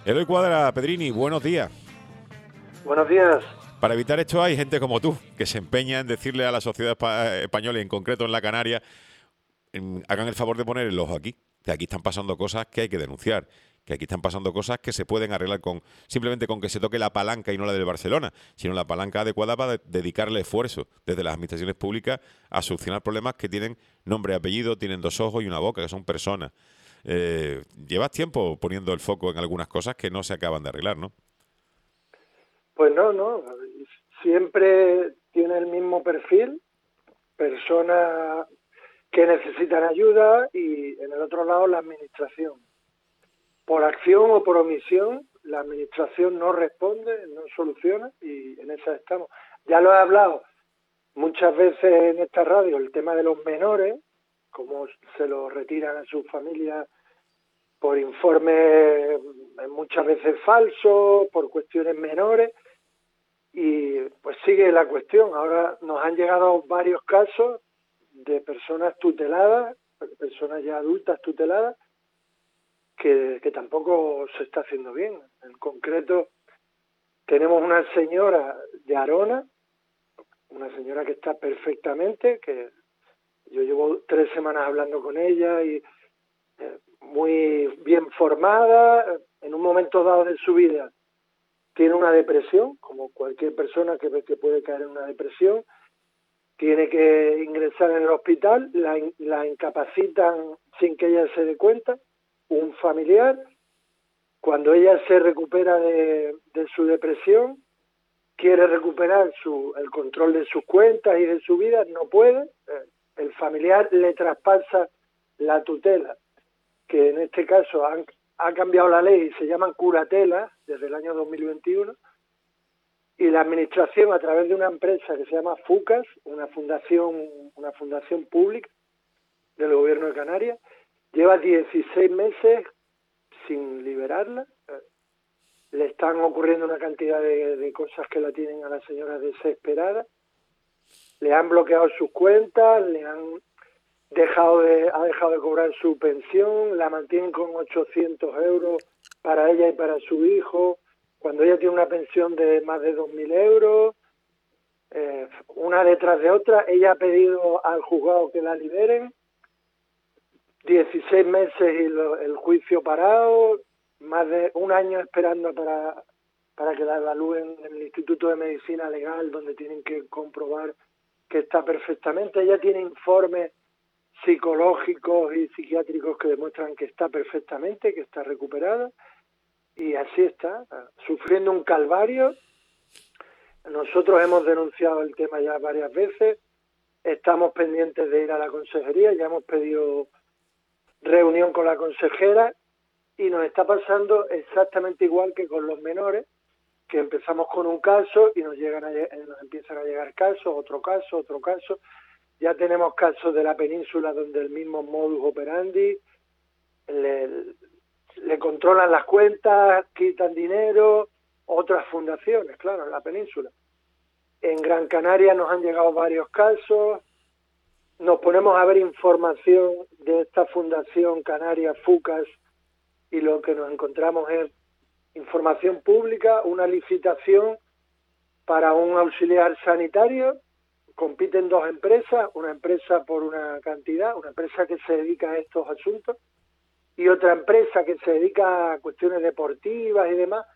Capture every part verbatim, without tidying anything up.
Eloy Cuadra, Pedrini, buenos días. Buenos días. Para evitar esto hay gente como tú, que se empeña en decirle a la sociedad española, y en concreto en la Canaria, en, hagan el favor de poner el ojo aquí, que aquí están pasando cosas que hay que denunciar, que aquí están pasando cosas que se pueden arreglar con simplemente con que se toque la palanca y no la del Barcelona, sino la palanca adecuada para de, dedicarle esfuerzo desde las administraciones públicas a solucionar problemas que tienen nombre y apellido, tienen dos ojos y una boca, que son personas. Eh, llevas tiempo poniendo el foco en algunas cosas que no se acaban de arreglar, ¿no? Pues no, no. Siempre tiene el mismo perfil, personas que necesitan ayuda, y en el otro lado la administración. Por acción o por omisión, la administración no responde, no soluciona, y en esa estamos. Ya lo he hablado muchas veces en esta radio, el tema de los menores, cómo se los retiran a sus familias por informes muchas veces falsos, por cuestiones menores, y pues sigue la cuestión. Ahora nos han llegado varios casos de personas tuteladas, personas ya adultas tuteladas, que, que tampoco se está haciendo bien. En concreto, tenemos una señora de Arona, una señora que está perfectamente, que yo llevo tres semanas hablando con ella y eh, muy bien formada. En un momento dado de su vida tiene una depresión, como cualquier persona que, que puede caer en una depresión, tiene que ingresar en el hospital, la, la incapacitan sin que ella se dé cuenta, un familiar. Cuando ella se recupera de, de su depresión, quiere recuperar su, el control de sus cuentas y de su vida, no puede. El familiar le traspasa la tutela, que en este caso han, ha cambiado la ley y se llaman curatelas desde el año dos mil veintiuno, y la administración, a través de una empresa que se llama FUCAS, una fundación, una fundación pública del gobierno de Canarias, lleva dieciséis meses sin liberarla. Le están ocurriendo una cantidad de, de cosas que la tienen a la señora desesperada. Le han bloqueado sus cuentas, le han dejado de, ha dejado de cobrar su pensión, la mantienen con ochocientos euros para ella y para su hijo, cuando ella tiene una pensión de más de dos mil euros, eh, una detrás de otra. Ella ha pedido al juzgado que la liberen, dieciséis meses y lo, el juicio parado, más de un año esperando para, para que la evalúen en el Instituto de Medicina Legal, donde tienen que comprobar que está perfectamente. Ella tiene informes psicológicos y psiquiátricos que demuestran que está perfectamente, que está recuperada, y así está, sufriendo un calvario. Nosotros hemos denunciado el tema ya varias veces, estamos pendientes de ir a la consejería, ya hemos pedido reunión con la consejera, y nos está pasando exactamente igual que con los menores, que empezamos con un caso y nos llegan a, nos empiezan a llegar casos, otro caso, otro caso. Ya tenemos casos de la península donde el mismo modus operandi, le, le controlan las cuentas, quitan dinero, otras fundaciones, claro, en la península. En Gran Canaria nos han llegado varios casos. Nos ponemos a ver información de esta fundación canaria FUCAS y lo que nos encontramos es información pública, una licitación para un auxiliar sanitario. Compiten dos empresas, una empresa por una cantidad, una empresa que se dedica a estos asuntos, y otra empresa que se dedica a cuestiones deportivas y demás.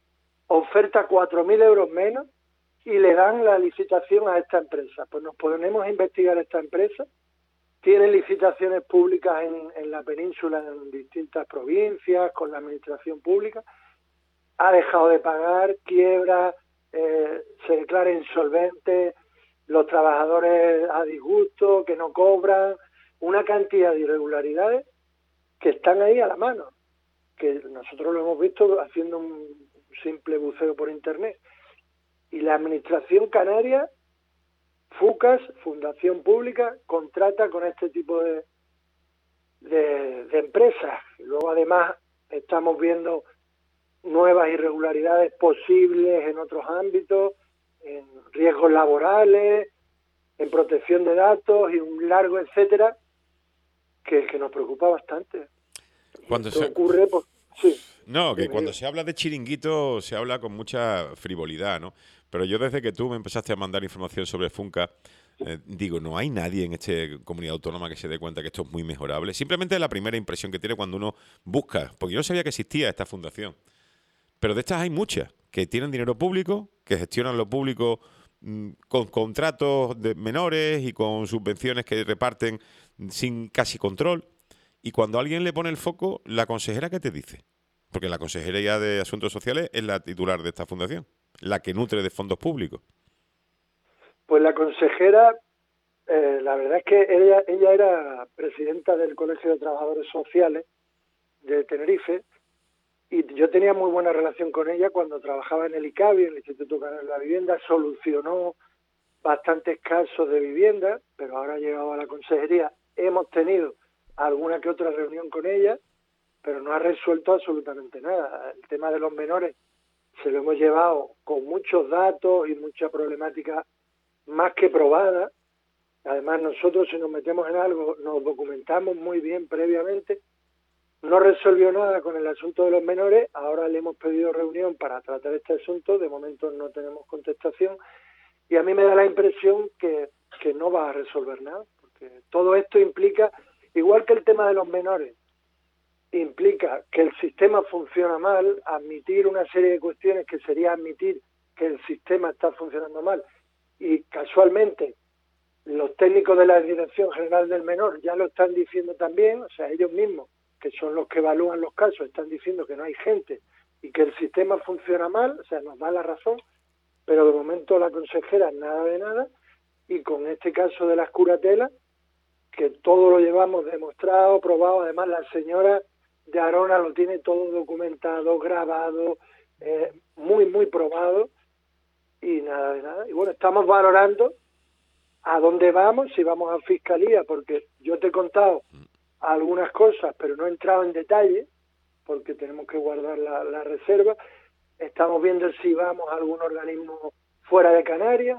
Oferta cuatro mil euros menos y le dan la licitación a esta empresa. Pues nos ponemos a investigar esta empresa. Tiene licitaciones públicas en, en la península, en distintas provincias, con la administración pública. Ha dejado de pagar, quiebra, eh, se declara insolvente, los trabajadores a disgusto, que no cobran, una cantidad de irregularidades que están ahí a la mano, que nosotros lo hemos visto haciendo un simple buceo por internet. Y la administración canaria, FUCAS, Fundación Pública, contrata con este tipo de, de, de empresas. Luego además estamos viendo nuevas irregularidades posibles en otros ámbitos, en riesgos laborales, en protección de datos y un largo etcétera, que, que nos preocupa bastante. Cuando Esto se... ocurre pues, Sí. No, que Dime, cuando dime. se habla de chiringuito se habla con mucha frivolidad, ¿no? Pero yo desde que tú me empezaste a mandar información sobre Funca, eh, digo, no hay nadie en esta comunidad autónoma que se dé cuenta que esto es muy mejorable. Simplemente la primera impresión que tiene cuando uno busca, porque yo no sabía que existía esta fundación. Pero de estas hay muchas, que tienen dinero público, que gestionan lo público mm, con contratos de menores y con subvenciones que reparten sin casi control. Y cuando alguien le pone el foco, ¿la consejera qué te dice? Porque la Consejería de Asuntos Sociales es la titular de esta fundación, la que nutre de fondos públicos. Pues la consejera, eh, la verdad es que ella, ella era presidenta del Colegio de Trabajadores Sociales de Tenerife, y yo tenía muy buena relación con ella cuando trabajaba en el ICABI, en el Instituto Canario de la Vivienda. Solucionó bastantes casos de vivienda, pero ahora ha llegado a la consejería. Hemos tenido alguna que otra reunión con ella, pero no ha resuelto absolutamente nada. El tema de los menores se lo hemos llevado con muchos datos y mucha problemática más que probada. Además, nosotros, si nos metemos en algo, nos documentamos muy bien previamente. No resolvió nada con el asunto de los menores. Ahora le hemos pedido reunión para tratar este asunto. De momento no tenemos contestación. Y a mí me da la impresión que, que no va a resolver nada, porque todo esto implica, igual que el tema de los menores, implica que el sistema funciona mal. Admitir una serie de cuestiones que sería admitir que el sistema está funcionando mal. Y casualmente los técnicos de la Dirección General del Menor ya lo están diciendo también, o sea, ellos mismos, que son los que evalúan los casos, están diciendo que no hay gente y que el sistema funciona mal, o sea, nos da la razón, pero de momento la consejera nada de nada. Y con este caso de las curatelas, que todo lo llevamos demostrado, probado, además la señora de Arona lo tiene todo documentado, grabado, eh, muy, muy probado, y nada de nada. Y bueno, estamos valorando a dónde vamos, si vamos a Fiscalía, porque yo te he contado algunas cosas, pero no he entrado en detalle, porque tenemos que guardar la, la reserva. Estamos viendo si vamos a algún organismo fuera de Canarias,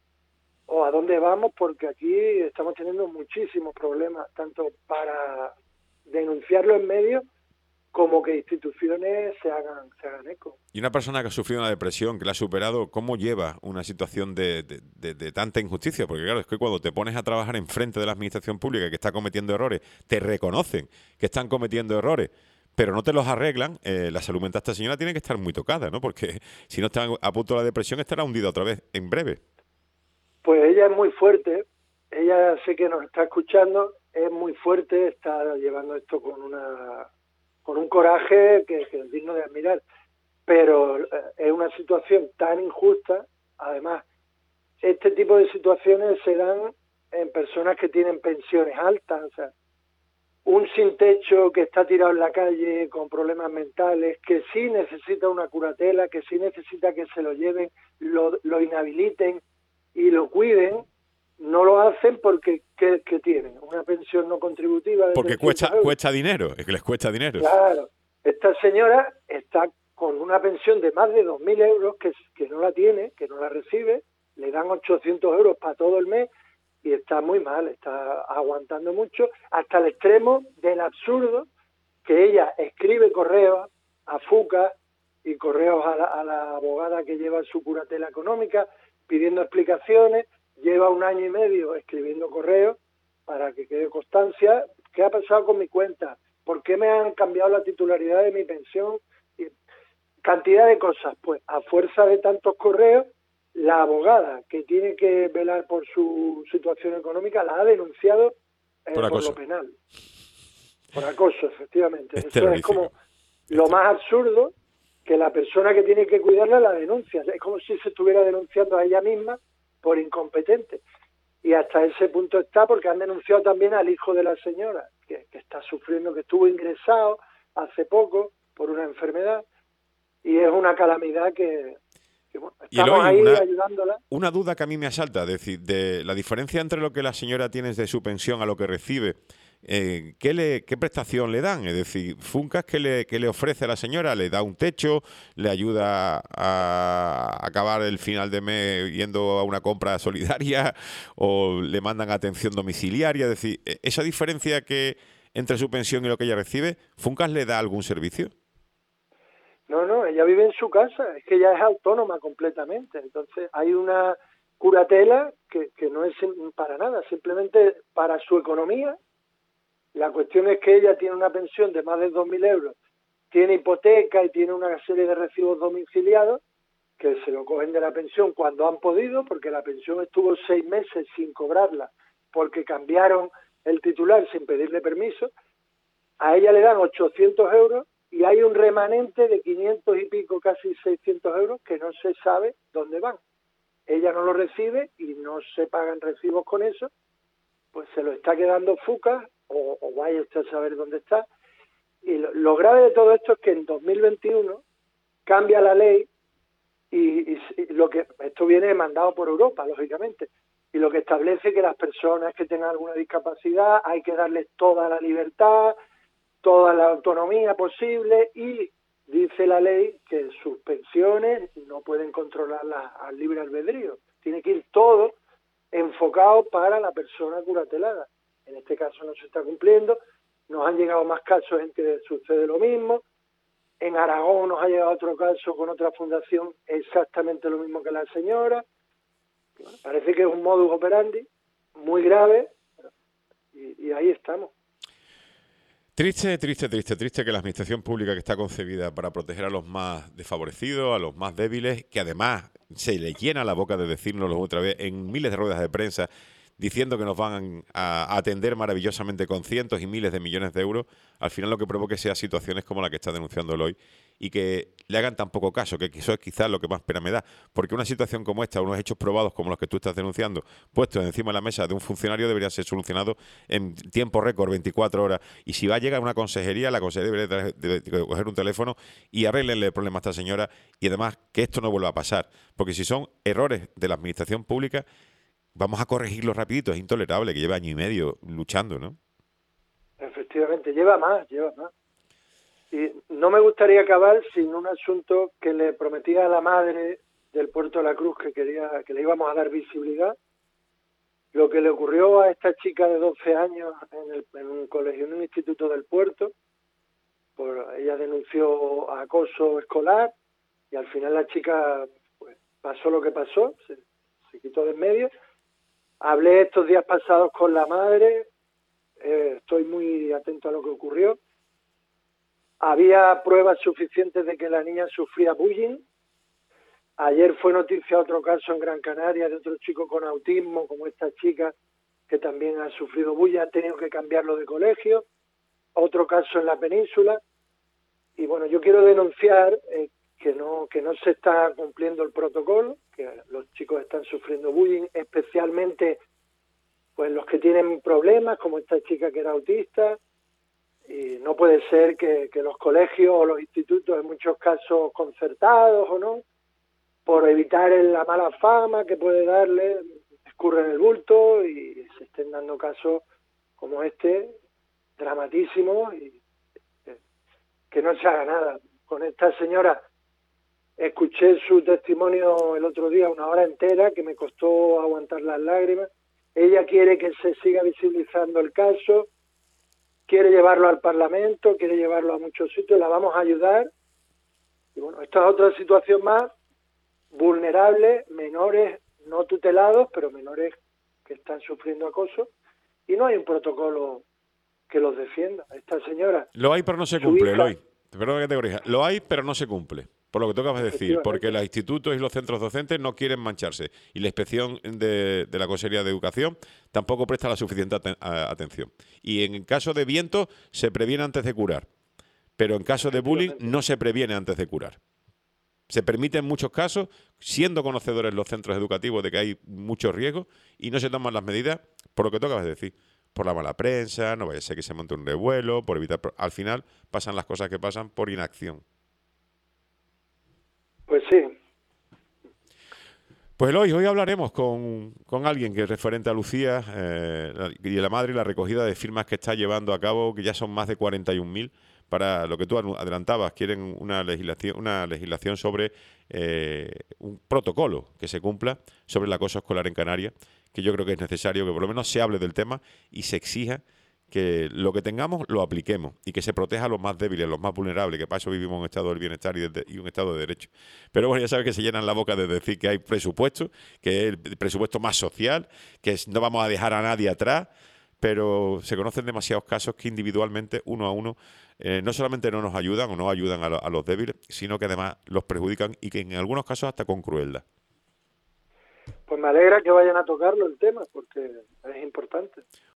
o a dónde vamos, porque aquí estamos teniendo muchísimos problemas, tanto para denunciarlo en medios, como que instituciones se hagan, se hagan eco. Y una persona que ha sufrido una depresión, que la ha superado, ¿cómo lleva una situación de, de, de, de tanta injusticia? Porque claro, es que cuando te pones a trabajar enfrente de la administración pública que está cometiendo errores, te reconocen que están cometiendo errores, pero no te los arreglan, eh, la salud mental de esta señora tiene que estar muy tocada, ¿no? Porque si no está a punto de la depresión, estará hundida otra vez en breve. Pues ella es muy fuerte, ella sé que nos está escuchando, es muy fuerte, está llevando esto con una con un coraje que, que es digno de admirar, pero eh, es una situación tan injusta. Además, este tipo de situaciones se dan en personas que tienen pensiones altas, o sea, un sin techo que está tirado en la calle con problemas mentales, que sí necesita una curatela, que sí necesita que se lo lleven, lo, lo inhabiliten y lo cuiden. No lo hacen porque ¿qué, qué tienen? Una pensión no contributiva de porque cuesta euros. Cuesta dinero, es que les cuesta dinero. Claro, esta señora está con una pensión de más de dos mil euros que, que no la tiene, que no la recibe, le dan ochocientos euros para todo el mes y está muy mal, está aguantando mucho, hasta el extremo del absurdo que ella escribe correos a Fuca y correos a la, a la abogada que lleva su curatela económica pidiendo explicaciones. Lleva un año y medio escribiendo correos para que quede constancia. ¿Qué ha pasado con mi cuenta? ¿Por qué me han cambiado la titularidad de mi pensión? Y cantidad de cosas. Pues a fuerza de tantos correos, la abogada que tiene que velar por su situación económica la ha denunciado eh, por, por lo penal. Por acoso, efectivamente. Es Eso terrorífico. Es como lo más absurdo, que la persona que tiene que cuidarla la denuncia. Es como si se estuviera denunciando a ella misma por incompetente. Y hasta ese punto está, porque han denunciado también al hijo de la señora, que, que está sufriendo, que estuvo ingresado hace poco por una enfermedad, y es una calamidad que, que bueno, estamos ahí una, ayudándola. Una duda que a mí me asalta, es decir, de la diferencia entre lo que la señora tiene de su pensión a lo que recibe, eh, ¿qué, le, ¿qué prestación le dan? Es decir, ¿Funcas qué le, qué le ofrece a la señora? ¿Le da un techo? ¿Le ayuda a acabar el final de mes yendo a una compra solidaria? ¿O le mandan atención domiciliaria? Es decir, esa diferencia que entre su pensión y lo que ella recibe, ¿Funcas le da algún servicio? No, no, ella vive en su casa, es que ella es autónoma completamente. Entonces hay una curatela que, que no es para nada, simplemente para su economía. La cuestión es que ella tiene una pensión de más de dos mil euros, tiene hipoteca y tiene una serie de recibos domiciliados que se lo cogen de la pensión cuando han podido, porque la pensión estuvo seis meses sin cobrarla, porque cambiaron el titular sin pedirle permiso. A ella le dan ochocientos euros y hay un remanente de quinientos y pico, casi seiscientos euros, que no se sabe dónde van. Ella no lo recibe y no se pagan recibos con eso, pues se lo está quedando Fucas, o, o vaya usted a saber dónde está. Y lo, lo grave de todo esto es que en dos mil veintiuno cambia la ley y, y, y lo que esto viene mandado por Europa, lógicamente, y lo que establece que las personas que tengan alguna discapacidad hay que darles toda la libertad, toda la autonomía posible, y dice la ley que sus pensiones no pueden controlarlas al libre albedrío. Tiene que ir todo enfocado para la persona curatelada. En este caso no se está cumpliendo. Nos han llegado más casos en que sucede lo mismo. En Aragón nos ha llegado otro caso con otra fundación exactamente lo mismo que la señora. Bueno, parece que es un modus operandi muy grave y, y ahí estamos. Triste, triste, triste, triste que la administración pública, que está concebida para proteger a los más desfavorecidos, a los más débiles, que además se le llena la boca de decírnoslo otra vez en miles de ruedas de prensa, diciendo que nos van a atender maravillosamente con cientos y miles de millones de euros, al final lo que provoque sea situaciones como la que está denunciando Eloy, y que le hagan tan poco caso, que eso es quizás lo que más pena me da, porque una situación como esta, unos hechos probados como los que tú estás denunciando, puestos encima de la mesa de un funcionario, debería ser solucionado en tiempo récord, veinticuatro horas, y si va a llegar a una consejería, la consejería debería de, de, de coger un teléfono y arreglenle el problema a esta señora, y además que esto no vuelva a pasar, porque si son errores de la administración pública, vamos a corregirlo rapidito. Es intolerable que lleve año y medio luchando, ¿no? Efectivamente, lleva más, lleva más. Y no me gustaría acabar sin un asunto que le prometía a la madre del Puerto de la Cruz que quería que le íbamos a dar visibilidad. Lo que le ocurrió a esta chica de doce años en, el, en un colegio, en un instituto del Puerto. Por, ella denunció acoso escolar y al final la chica pues, pasó lo que pasó, se, se quitó de en medio. Hablé estos días pasados con la madre, eh, estoy muy atento a lo que ocurrió. Había pruebas suficientes de que la niña sufría bullying. Ayer fue noticia otro caso en Gran Canaria de otro chico con autismo, como esta chica, que también ha sufrido bullying, ha tenido que cambiarlo de colegio. Otro caso en la península. Y bueno, yo quiero denunciar eh, que no que no se está cumpliendo el protocolo, que los chicos están sufriendo bullying, especialmente pues los que tienen problemas, como esta chica que era autista. Y no puede ser que, que los colegios o los institutos, en muchos casos concertados o no, por evitar la mala fama que puede darle, escurren el bulto y se estén dando casos como este, dramatísimos, y eh, que no se haga nada. Con esta señora escuché su testimonio el otro día, una hora entera, que me costó aguantar las lágrimas. Ella quiere que se siga visibilizando el caso, quiere llevarlo al Parlamento, quiere llevarlo a muchos sitios, la vamos a ayudar. Y bueno, esta es otra situación más vulnerable, menores no tutelados, pero menores que están sufriendo acoso, y no hay un protocolo que los defienda. Esta señora... Lo hay, pero no se cumple, Eloy. Perdón que te corrija. Lo hay, pero no se cumple. Por lo que tú acabas de decir, porque los institutos y los centros docentes no quieren mancharse. Y la inspección de, de la Consejería de Educación tampoco presta la suficiente aten a, atención. Y en caso de viento se previene antes de curar. Pero en caso de bullying no se previene antes de curar. Se permite en muchos casos, siendo conocedores los centros educativos de que hay muchos riesgos, y no se toman las medidas por lo que tú acabas de decir. Por la mala prensa, no vaya a ser que se monte un revuelo, por evitar... Al final pasan las cosas que pasan por inacción. Pues sí. Pues hoy, hoy hablaremos con, con alguien que es referente a Lucía eh, y la madre y la recogida de firmas que está llevando a cabo, que ya son más de cuarenta y un mil, para lo que tú adelantabas. Quieren una legislación, una legislación sobre eh, un protocolo que se cumpla sobre el acoso escolar en Canarias, que yo creo que es necesario que por lo menos se hable del tema y se exija que lo que tengamos lo apliquemos y que se proteja a los más débiles, a los más vulnerables, que para eso vivimos en un estado del bienestar y, de, y un estado de derecho. Pero bueno, ya sabes que se llenan la boca de decir que hay presupuesto, que es el presupuesto más social, que es, no vamos a dejar a nadie atrás, pero se conocen demasiados casos que individualmente, uno a uno, eh, no solamente no nos ayudan o no ayudan a, lo, a los débiles, sino que además los perjudican y que en algunos casos hasta con crueldad. Pues me alegra que vayan a tocarlo el tema, porque es importante.